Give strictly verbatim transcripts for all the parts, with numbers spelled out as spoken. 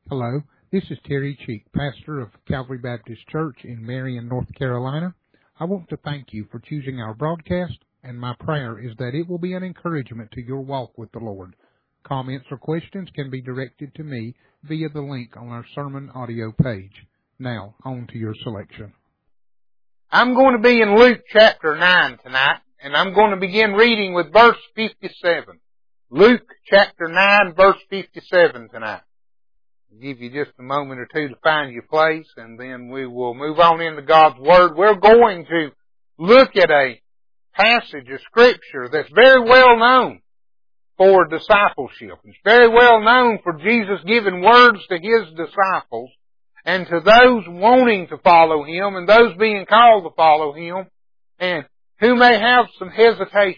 Hello, this is Terry Cheek, pastor of Calvary Baptist Church in Marion, North Carolina. I want to thank you for choosing our broadcast, and my prayer is that it will be an encouragement to your walk with the Lord. Comments or questions can be directed to me via the link on our sermon audio page. Now, on to your selection. I'm going to be in Luke chapter nine tonight, and I'm going to begin reading with verse fifty-seven. Luke chapter nine, verse fifty-seven tonight. I'll give you just a moment or two to find your place, and then we will move on into God's Word. We're going to look at a passage of Scripture that's very well known for discipleship. It's very well known for Jesus giving words to His disciples and to those wanting to follow Him and those being called to follow Him and who may have some hesitations.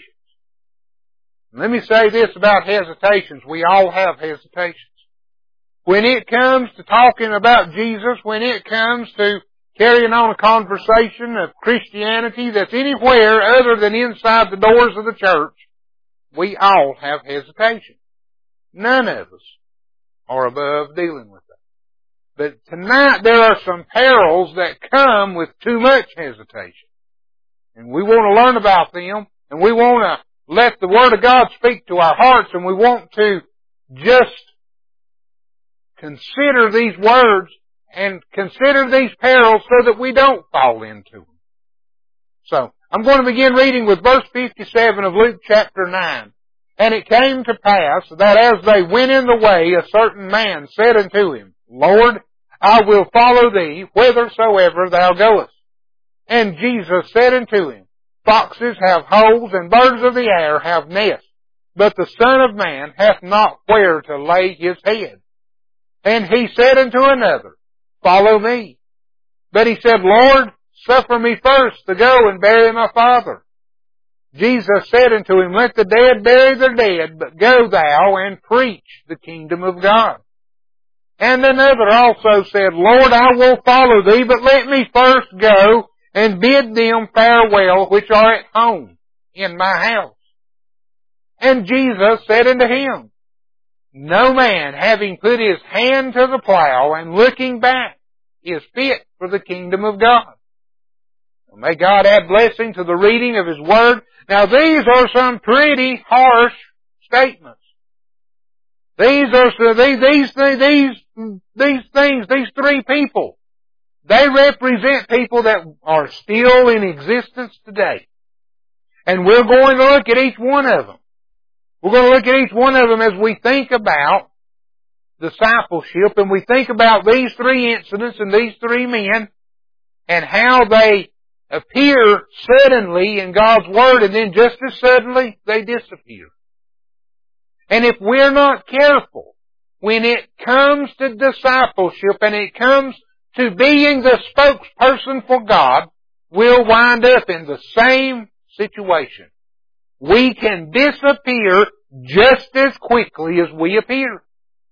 Let me say this about hesitations. We all have hesitations. When it comes to talking about Jesus, when it comes to carrying on a conversation of Christianity that's anywhere other than inside the doors of the church, we all have hesitation. None of us are above dealing with that. But tonight there are some perils that come with too much hesitation. And we want to learn about them, and we want to let the Word of God speak to our hearts, and we want to just consider these words and consider these perils so that we don't fall into them. So, I'm going to begin reading with verse fifty-seven of Luke chapter nine. And it came to pass that as they went in the way, a certain man said unto him, Lord, I will follow thee whithersoever thou goest. And Jesus said unto him, Foxes have holes, and birds of the air have nests, but the Son of Man hath not where to lay his head. And he said unto another, Follow me. But he said, Lord, suffer me first to go and bury my father. Jesus said unto him, Let the dead bury their dead, but go thou and preach the kingdom of God. And another also said, Lord, I will follow thee, but let me first go and bid them farewell which are at home in my house. And Jesus said unto him, No man, having put his hand to the plow and looking back, is fit for the kingdom of God. May God add blessing to the reading of His Word. Now these are some pretty harsh statements. These are these these these these things. These three people, they represent people that are still in existence today, and we're going to look at each one of them. We're going to look at each one of them as we think about discipleship, and we think about these three incidents and these three men and how they appear suddenly in God's Word, and then just as suddenly they disappear. And if we're not careful, when it comes to discipleship and it comes to being the spokesperson for God, we'll wind up in the same situation. We can disappear just as quickly as we appear.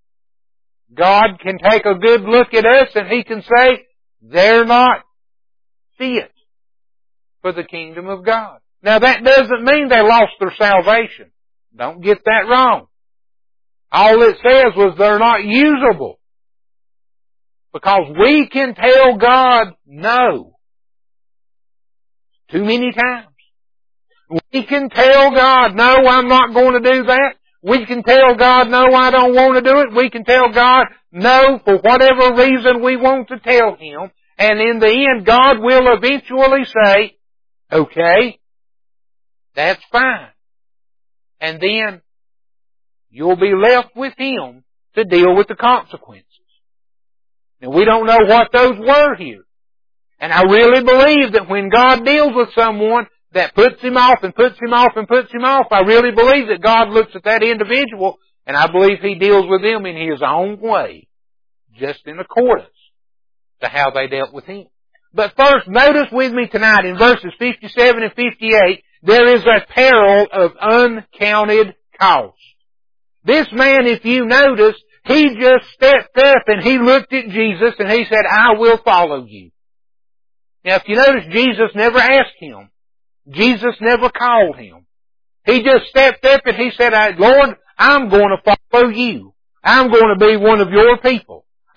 God can take a good look at us and He can say, they're not fit for the kingdom of God. Now that doesn't mean they lost their salvation. Don't get that wrong. All it says was they're not usable. Because we can tell God no too many times. We can tell God, no, I'm not going to do that. We can tell God, no, I don't want to do it. We can tell God, no, for whatever reason we want to tell Him. And in the end, God will eventually say, okay, that's fine. And then you'll be left with Him to deal with the consequences. Now we don't know what those were here. And I really believe that when God deals with someone that puts him off and puts him off and puts him off, I really believe that God looks at that individual and I believe He deals with them in His own way, just in accordance to how they dealt with Him. But first, notice with me tonight in verses fifty-seven and fifty-eight, there is a peril of uncounted cost. This man, if you notice, he just stepped up and he looked at Jesus and he said, I will follow you. Now if you notice, Jesus never asked him. Jesus never called him. He just stepped up and he said, Lord, I'm going to follow you. I'm going to be one of your people.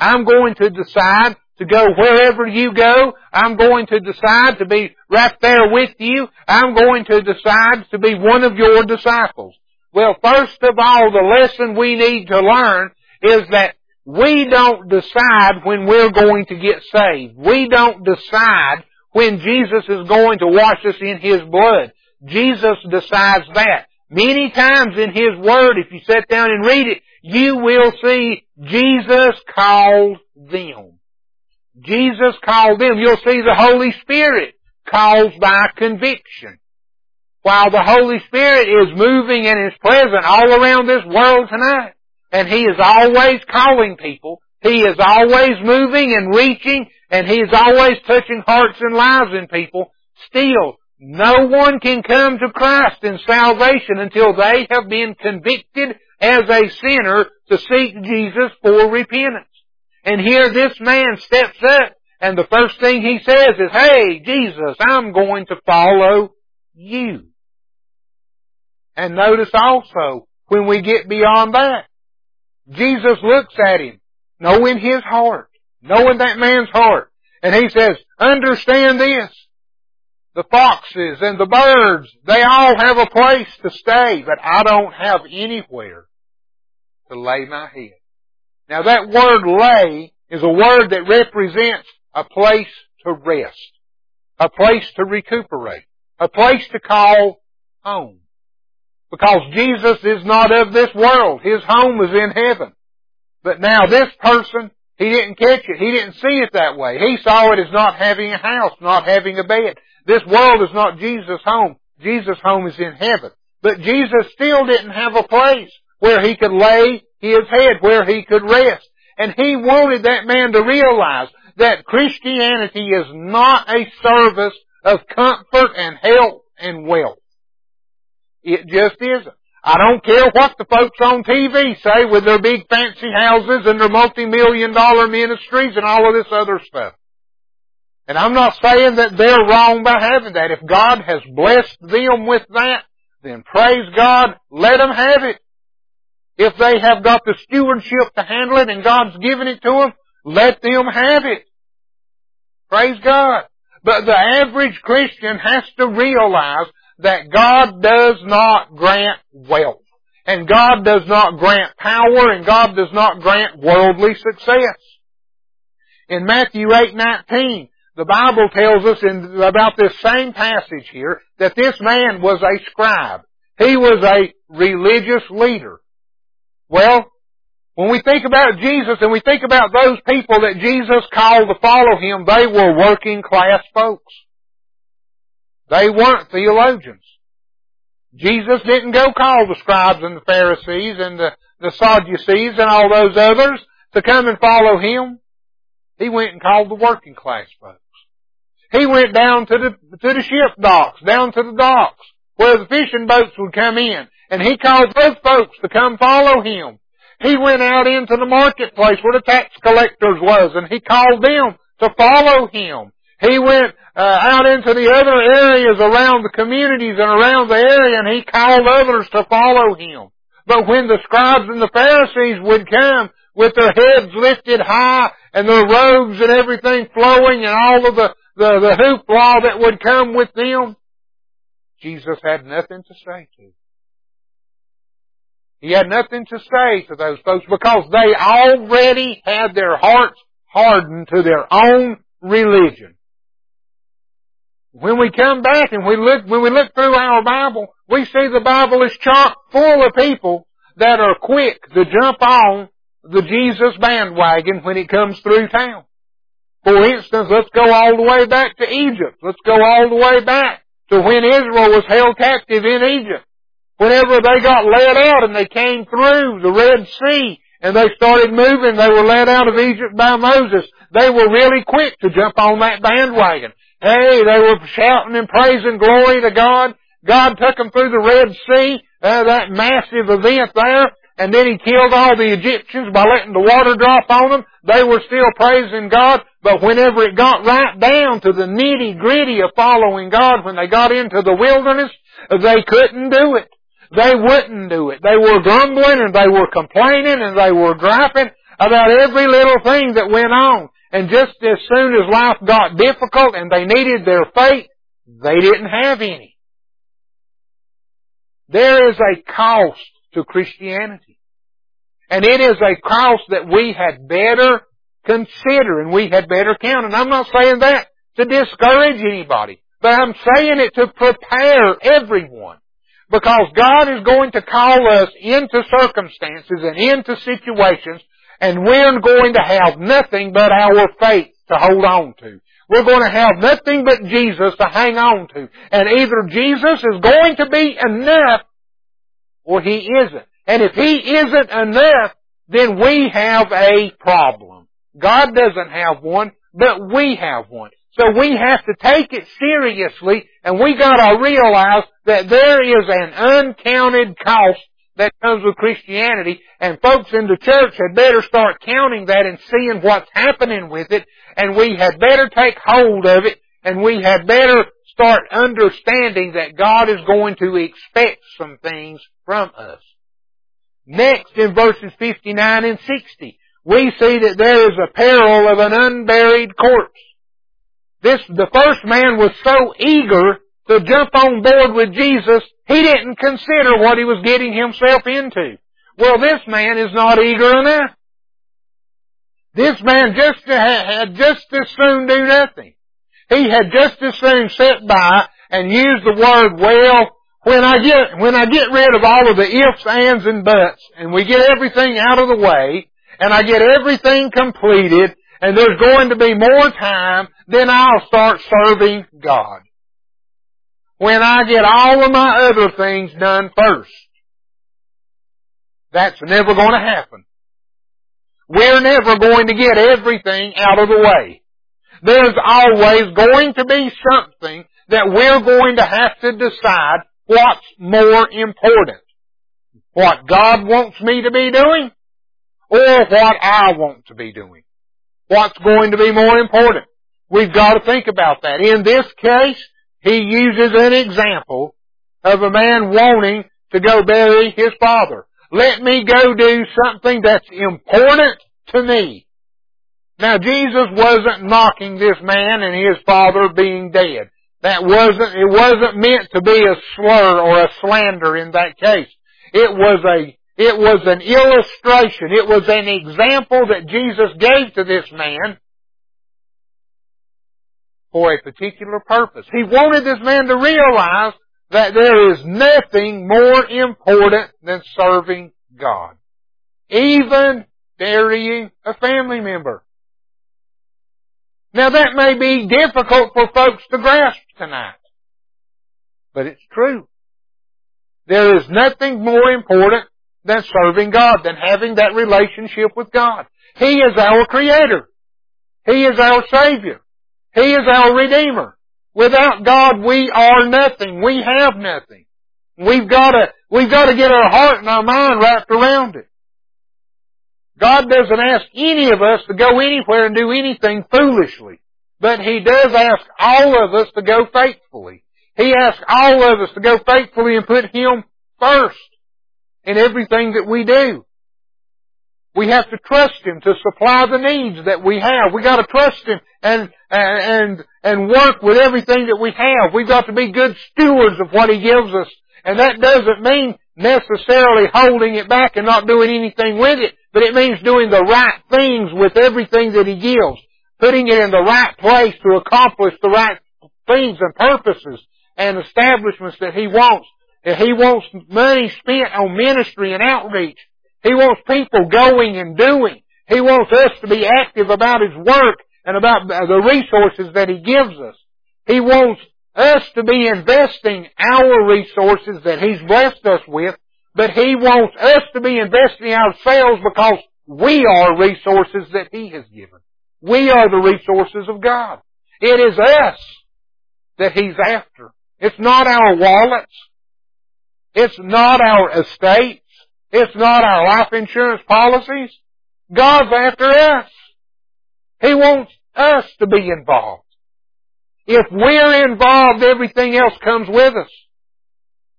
I'm going to decide to go wherever you go. I'm going to decide to be right there with you. I'm going to decide to be one of your disciples. Well, first of all, the lesson we need to learn is that we don't decide when we're going to get saved. We don't decide when Jesus is going to wash us in His blood. Jesus decides that. Many times in His Word, if you sit down and read it, you will see Jesus called them. Jesus called them. You'll see the Holy Spirit calls by conviction. While the Holy Spirit is moving and is present all around this world tonight, and He is always calling people, He is always moving and reaching, and He is always touching hearts and lives in people, still, no one can come to Christ in salvation until they have been convicted as a sinner to seek Jesus for repentance. And here this man steps up, and the first thing he says is, "Hey, Jesus, I'm going to follow you." And notice also, when we get beyond that, Jesus looks at him, knowing his heart, knowing that man's heart, and He says, "Understand this. The foxes and the birds, they all have a place to stay, but I don't have anywhere to lay my head." Now that word lay is a word that represents a place to rest, a place to recuperate, a place to call home. Because Jesus is not of this world. His home is in heaven. But now this person, he didn't catch it. He didn't see it that way. He saw it as not having a house, not having a bed. This world is not Jesus' home. Jesus' home is in heaven. But Jesus still didn't have a place where he could lay his head, where he could rest. And He wanted that man to realize that Christianity is not a service of comfort and health and wealth. It just isn't. I don't care what the folks on T V say with their big fancy houses and their multi-million dollar ministries and all of this other stuff. And I'm not saying that they're wrong by having that. If God has blessed them with that, then praise God, let them have it. If they have got the stewardship to handle it and God's given it to them, let them have it. Praise God. But the average Christian has to realize that God does not grant wealth, and God does not grant power, and God does not grant worldly success. In Matthew eight nineteen, the Bible tells us in, about this same passage here that this man was a scribe. He was a religious leader. Well, when we think about Jesus and we think about those people that Jesus called to follow Him, they were working class folks. They weren't theologians. Jesus didn't go call the scribes and the Pharisees and the, the Sadducees and all those others to come and follow Him. He went and called the working class folks. He went down to the, to the ship docks, down to the docks, where the fishing boats would come in, and He called those folks to come follow Him. He went out into the marketplace where the tax collectors was, and He called them to follow Him. He went uh, out into the other areas around the communities and around the area, and He called others to follow Him. But when the scribes and the Pharisees would come with their heads lifted high and their robes and everything flowing and all of the, the, the hoopla that would come with them, Jesus had nothing to say to them. He had nothing to say to those folks because they already had their hearts hardened to their own religion. When we come back and we look, when we look through our Bible, we see the Bible is chock full of people that are quick to jump on the Jesus bandwagon when it comes through town. For instance, let's go all the way back to Egypt. Let's go all the way back to when Israel was held captive in Egypt. Whenever they got led out and they came through the Red Sea and they started moving, they were led out of Egypt by Moses. They were really quick to jump on that bandwagon. Hey, they were shouting and praising glory to God. God took them through the Red Sea, uh, that massive event there, and then He killed all the Egyptians by letting the water drop on them. They were still praising God, but whenever it got right down to the nitty-gritty of following God, when they got into the wilderness, they couldn't do it. They wouldn't do it. They were grumbling and they were complaining and they were griping about every little thing that went on. And just as soon as life got difficult and they needed their faith, they didn't have any. There is a cost to Christianity. And it is a cost that we had better consider and we had better count. And I'm not saying that to discourage anybody, but I'm saying it to prepare everyone. Because God is going to call us into circumstances and into situations, and we're going to have nothing but our faith to hold on to. We're going to have nothing but Jesus to hang on to. And either Jesus is going to be enough or He isn't. And if He isn't enough, then we have a problem. God doesn't have one, but we have one. So we have to take it seriously, and we gotta realize that there is an uncounted cost that comes with Christianity, and folks in the church had better start counting that and seeing what's happening with it, and we had better take hold of it, and we had better start understanding that God is going to expect some things from us. Next, in verses fifty-nine and sixty, we see that there is a peril of an unburied corpse. This, the first man was so eager to jump on board with Jesus, he didn't consider what he was getting himself into. Well, this man is not eager enough. This man just had just as soon do nothing. He had just as soon sit by and use the word, well, when I get, when I get rid of all of the ifs, ands, and buts, and we get everything out of the way, and I get everything completed, and there's going to be more time, then I'll start serving God. When I get all of my other things done first. That's never going to happen. We're never going to get everything out of the way. There's always going to be something that we're going to have to decide what's more important. What God wants me to be doing, or what I want to be doing. What's going to be more important? We've got to think about that. In this case, he uses an example of a man wanting to go bury his father. Let me go do something that's important to me. Now, Jesus wasn't mocking this man and his father being dead. That wasn't, it wasn't meant to be a slur or a slander in that case. It was a It was an illustration. It was an example that Jesus gave to this man for a particular purpose. He wanted this man to realize that there is nothing more important than serving God. Even burying a family member. Now that may be difficult for folks to grasp tonight. But it's true. There is nothing more important than serving God, than having that relationship with God. He is our Creator. He is our Savior. He is our Redeemer. Without God, we are nothing. We have nothing. We've got to, we've got to get our heart and our mind wrapped around it. God doesn't ask any of us to go anywhere and do anything foolishly, but He does ask all of us to go faithfully. He asks all of us to go faithfully and put Him first in everything that we do. We have to trust Him to supply the needs that we have. We got to trust Him and and and work with everything that we have. We've got to be good stewards of what He gives us, and that doesn't mean necessarily holding it back and not doing anything with it, but it means doing the right things with everything that He gives, putting it in the right place to accomplish the right things and purposes and establishments that He wants. If He wants money spent on ministry and outreach, He wants people going and doing. He wants us to be active about His work and about the resources that He gives us. He wants us to be investing our resources that He's blessed us with, but He wants us to be investing ourselves because we are resources that He has given. We are the resources of God. It is us that He's after. It's not our wallets. It's not our estates. It's not our life insurance policies. God's after us. He wants us to be involved. If we're involved, everything else comes with us.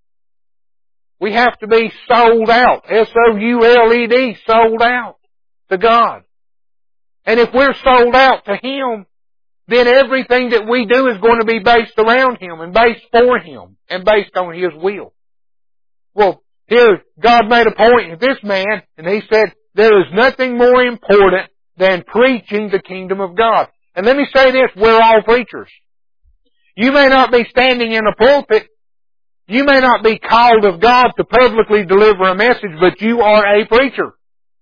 We have to be sold out. S O U L E D, sold out to God. And if we're sold out to Him, then everything that we do is going to be based around Him and based for Him and based on His will. Well, here God made a point to this man, and He said, there is nothing more important than preaching the kingdom of God. And let me say this, we're all preachers. You may not be standing in a pulpit. You may not be called of God to publicly deliver a message, but you are a preacher.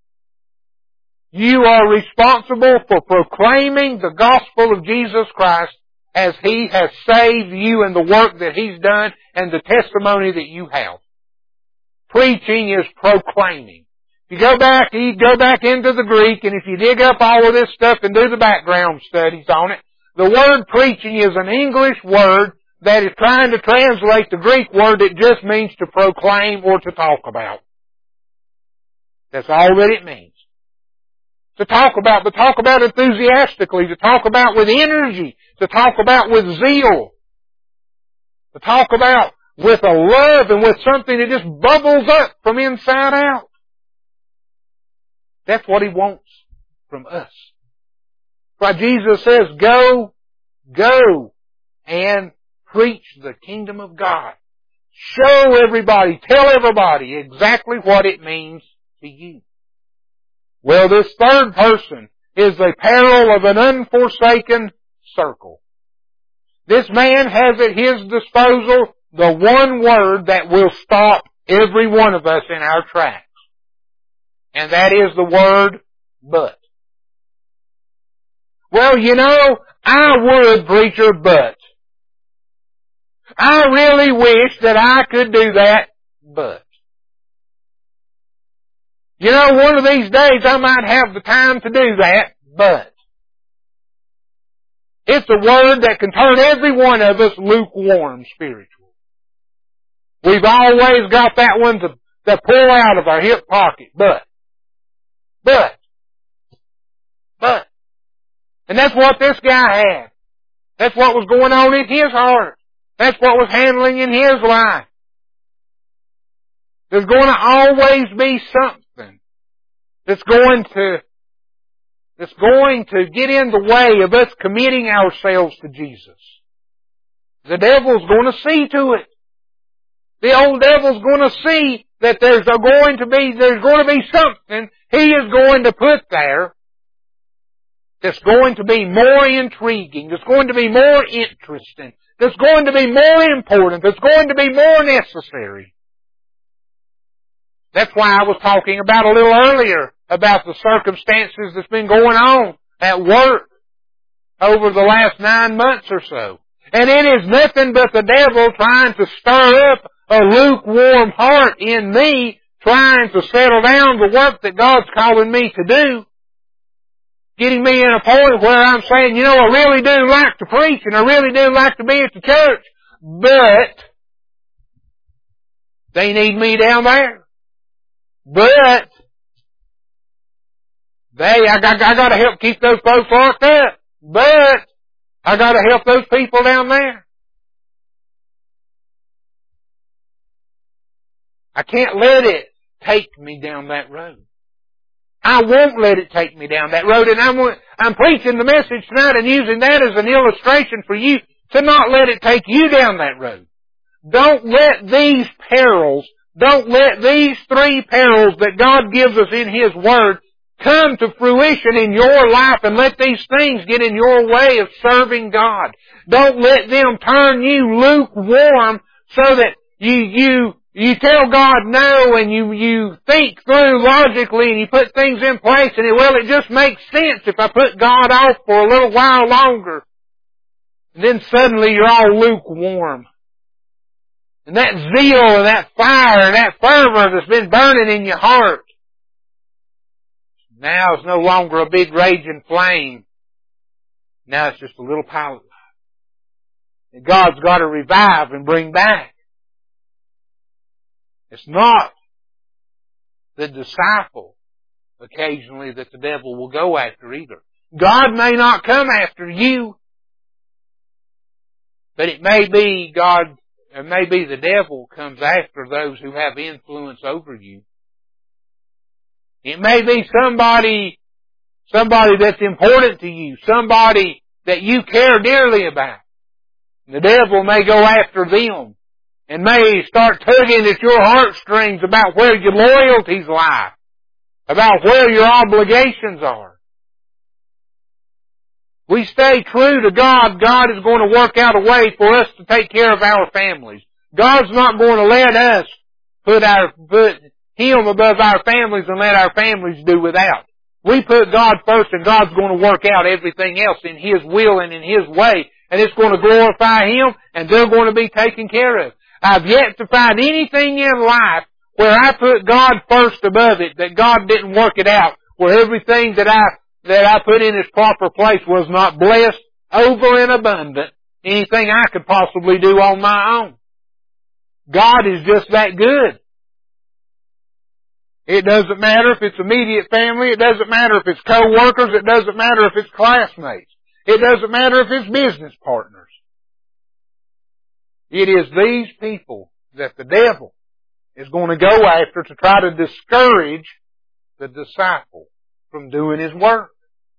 You are responsible for proclaiming the gospel of Jesus Christ as He has saved you and the work that He's done and the testimony that you have. Preaching is proclaiming. If you go back, you go back into the Greek, and if you dig up all of this stuff and do the background studies on it, the word preaching is an English word that is trying to translate the Greek word that just means to proclaim or to talk about. That's all that it means. To talk about, but talk about enthusiastically, to talk about with energy, to talk about with zeal, to talk about with a love and with something that just bubbles up from inside out. That's what He wants from us. Why Jesus says, go, go and preach the kingdom of God. Show everybody, tell everybody exactly what it means to you. Well, this third person is the peril of an unforsaken circle. This man has at his disposal the one word that will stop every one of us in our tracks. And that is the word, but. Well, you know, I would, preacher, but. I really wish that I could do that, but. You know, one of these days I might have the time to do that, but. It's a word that can turn every one of us lukewarm spiritually. We've always got that one to, to pull out of our hip pocket, but. But. But. And that's what this guy had. That's what was going on in his heart. That's what was handling in his life. There's going to always be something that's going to, that's going to get in the way of us committing ourselves to Jesus. The devil's going to see to it. The old devil's going to see that there's going to be, there's going to be something he is going to put there that's going to be more intriguing, that's going to be more interesting, that's going to be more important, that's going to be more necessary. That's why I was talking about a little earlier about the circumstances that's been going on at work over the last nine months or so. And it is nothing but the devil trying to stir up a lukewarm heart in me, trying to settle down the work that God's calling me to do. Getting me in a point where I'm saying, you know, I really do like to preach and I really do like to be at the church, but they need me down there. But they, I got, I got to help keep those folks locked up. But I got to help those people down there. I can't let it take me down that road. I won't let it take me down that road. And I'm, I'm preaching the message tonight and using that as an illustration for you to not let it take you down that road. Don't let these perils, don't let these three perils that God gives us in His Word come to fruition in your life and let these things get in your way of serving God. Don't let them turn you lukewarm so that you, you, You tell God no and you, you think through logically and you put things in place and it, well, it just makes sense if I put God off for a little while longer. And then suddenly you're all lukewarm. And that zeal and that fire and that fervor that's been burning in your heart, now it's no longer a big raging flame. Now it's just a little pilot light that God's got to revive and bring back. It's not the disciple occasionally that the devil will go after either. God may not come after you, but it may be God, it may be the devil comes after those who have influence over you. It may be somebody somebody that's important to you, somebody that you care dearly about. The devil may go after them and may start tugging at your heartstrings about where your loyalties lie, about where your obligations are. We stay true to God, God is going to work out a way for us to take care of our families. God's not going to let us put our, put Him above our families and let our families do without. We put God first and God's going to work out everything else in His will and in His way, and it's going to glorify Him and they're going to be taken care of. I've yet to find anything in life where I put God first above it, that God didn't work it out, where everything that I that I put in its proper place was not blessed over and abundant, anything I could possibly do on my own. God is just that good. It doesn't matter if it's immediate family, it doesn't matter if it's co-workers, it doesn't matter if it's classmates, it doesn't matter if it's business partners. It is these people that the devil is going to go after to try to discourage the disciple from doing his work.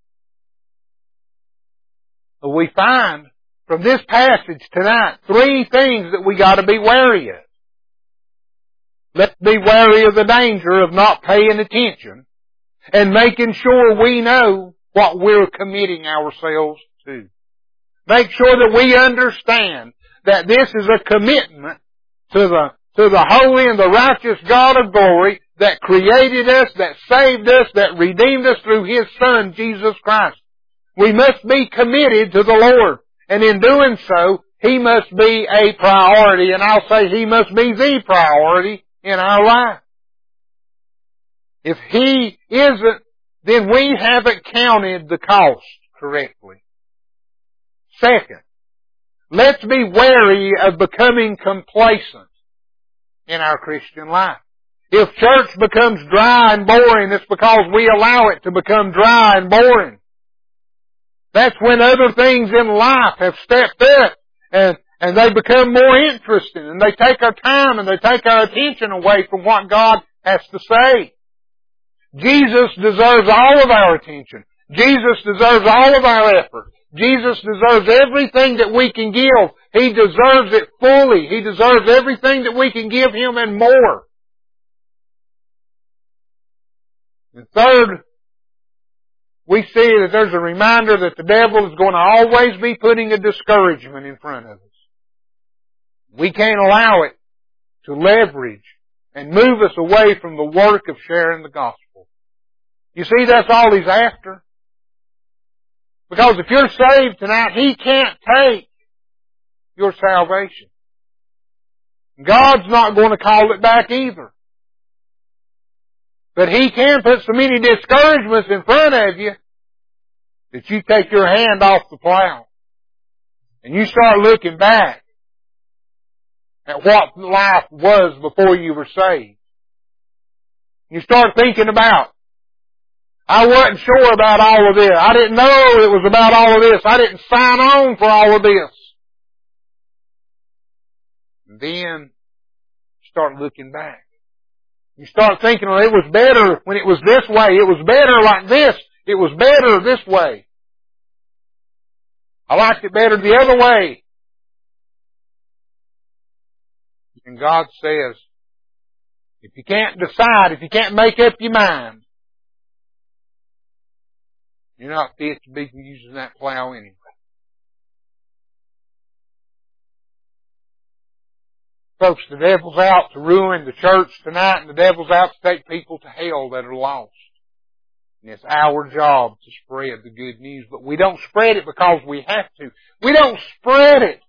But we find from this passage tonight three things that we got to be wary of. Let's be wary of the danger of not paying attention and making sure we know what we're committing ourselves to. Make sure that we understand that this is a commitment to the to the holy and the righteous God of glory that created us, that saved us, that redeemed us through His Son, Jesus Christ. We must be committed to the Lord. And in doing so, He must be a priority. And I'll say He must be the priority in our life. If He isn't, then we haven't counted the cost correctly. Second, let's be wary of becoming complacent in our Christian life. If church becomes dry and boring, it's because we allow it to become dry and boring. That's when other things in life have stepped up and, and they become more interesting and they take our time and they take our attention away from what God has to say. Jesus deserves all of our attention. Jesus deserves all of our effort. Jesus deserves everything that we can give. He deserves it fully. He deserves everything that we can give Him and more. And third, we see that there's a reminder that the devil is going to always be putting a discouragement in front of us. We can't allow it to leverage and move us away from the work of sharing the gospel. You see, that's all he's after. Because if you're saved tonight, He can't take your salvation. God's not going to call it back either. But He can put so many discouragements in front of you that you take your hand off the plow and you start looking back at what life was before you were saved. You start thinking about, I wasn't sure about all of this. I didn't know it was about all of this. I didn't sign on for all of this. And then you start looking back. You start thinking, well, it was better when it was this way. It was better like this. It was better this way. I liked it better the other way. And God says, if you can't decide, if you can't make up your mind, you're not fit to be using that plow anyway. Folks, the devil's out to ruin the church tonight, and the devil's out to take people to hell that are lost. And it's our job to spread the good news, but we don't spread it because we have to. We don't spread it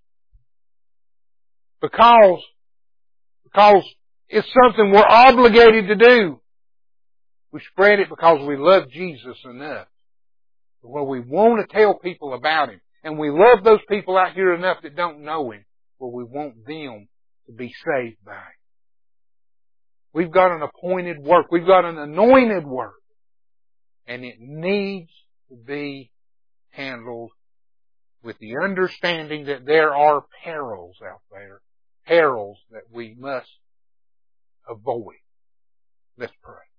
because, because it's something we're obligated to do. We spread it because we love Jesus enough. Where we want to tell people about Him. And we love those people out here enough that don't know Him, where we want them to be saved by Him. We've got an appointed work. We've got an anointed work. And it needs to be handled with the understanding that there are perils out there. Perils that we must avoid. Let's pray.